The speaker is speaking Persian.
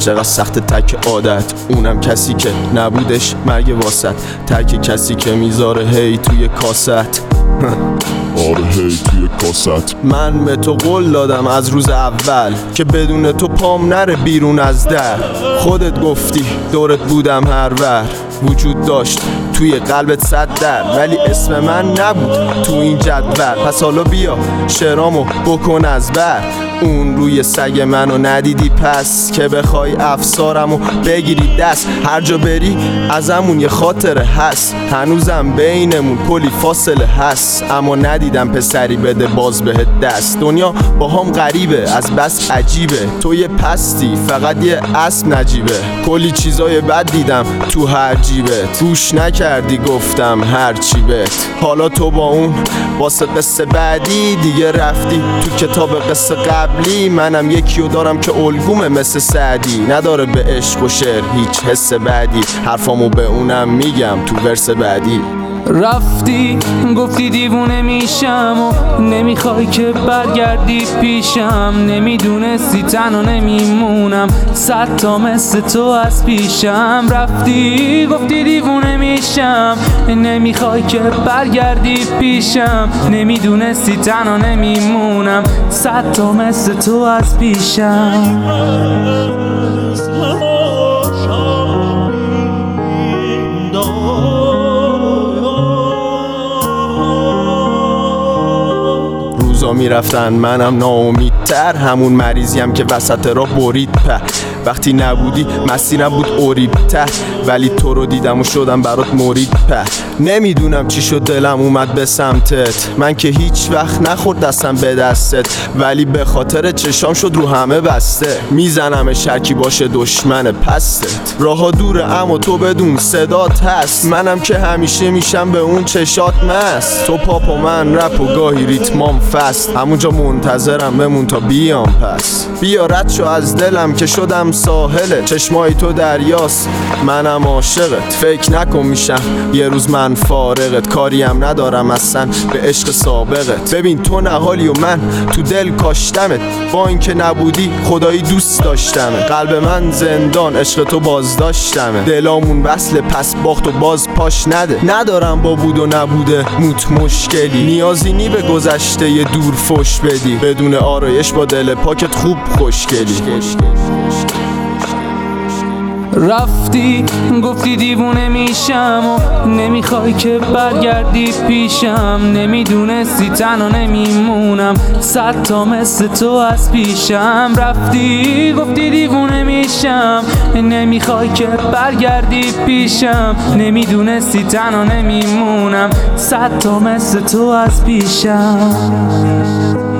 چقدر سخت تک عادت، اونم کسی که نبودش مرگ واسط، ترک کسی که میذاره هی توی کاست. آره هی توی کاست. من به تو قول دادم از روز اول که بدون تو پام نره بیرون از در. خودت گفتی دورت بودم هر ور، وجود داشت توی قلبت 100 در، ولی اسم من نبود تو این جدول. پس حالا بیا شعرامو بکن از بر، اون روی سگ منو ندیدی پس که بخوای افسارمو بگیری دست. هر جا بری ازمون یه خاطره هست، هنوزم بینمون کلی فاصله هست، اما ندیدم پسری بده باز بهت دست. دنیا با هم غریبه از بس عجیبه، تو یه پستی فقط یه اسم نجیبه. کلی چیزای بد دیدم تو هر جیبت، گوش نکردی گفتم هر چی بهت. حالا تو با اون واسه قصه بعدی دیگه رفتی تو کتاب قصه قبلی. منم یکیو دارم که الگومه مثل سعدی، نداره به عشق و شعر هیچ حس بعدی، حرفامو به اونم میگم تو ورس بعدی. رفتی گفتی دیوونه میشم و نمیخوای که برگردی پیشم، نمیدونستی تنها نمیمونم 100 تا مثل تو از پیشم. رفتی گفتی دیوونه میشم، نمیخوای که برگردی پیشم، نمیدونستی تنها نمیمونم 100 تا مثل تو از پیشم. روزا میرفتن منم ناامیدتر، همون مریضیم که وسط راه برید په. وقتی نبودی مسیرم بود اوریبتر، ولی تو رو دیدم و شدم برات مرید په. نمیدونم چی شد دلم اومد به سمتت، من که هیچ وقت نخورد دستم به دستت، ولی به خاطر چشام شد رو همه بسته. میزنم شرکی باشه دشمن پستت، راها دوره اما تو بدون صدات هست، منم که همیشه میشم به اون چشات مست. تو پاپ و من رپ و گاهی ریتمام فست، همونجا منتظرم بمون تا بیام پس. بیا رد شو از دلم که شدم ساحله، چشمای تو دریاست منم عاشقت. فکر نکن میشم یه روز من فارغت، کاریم ندارم اصلا به عشق سابقت. ببین تو نهالی و من تو دل کاشتمت، با اینکه نبودی خدایی دوست داشتمه. قلب من زندان عشق تو باز داشتمه، دلامون وصل پس باخت و باز پاش نده. ندارم با بود و نبوده موت مشکلی، نیازی نی به گذشته یه دور فش بدی، بدون آرایش با دل پاکت خوب خوشگلی. رفتی گفتی دیوونه میشم و نمیخوای که برگردی پیشم، نمیدونستی تنها نمیمونم 100 تا مثل تو از پیشم. رفتی گفتی دیوونه میشم، نمیخوای که برگردی پیشم، نمیدونستی تنها نمیمونم 100 تا مثل تو از پیشم.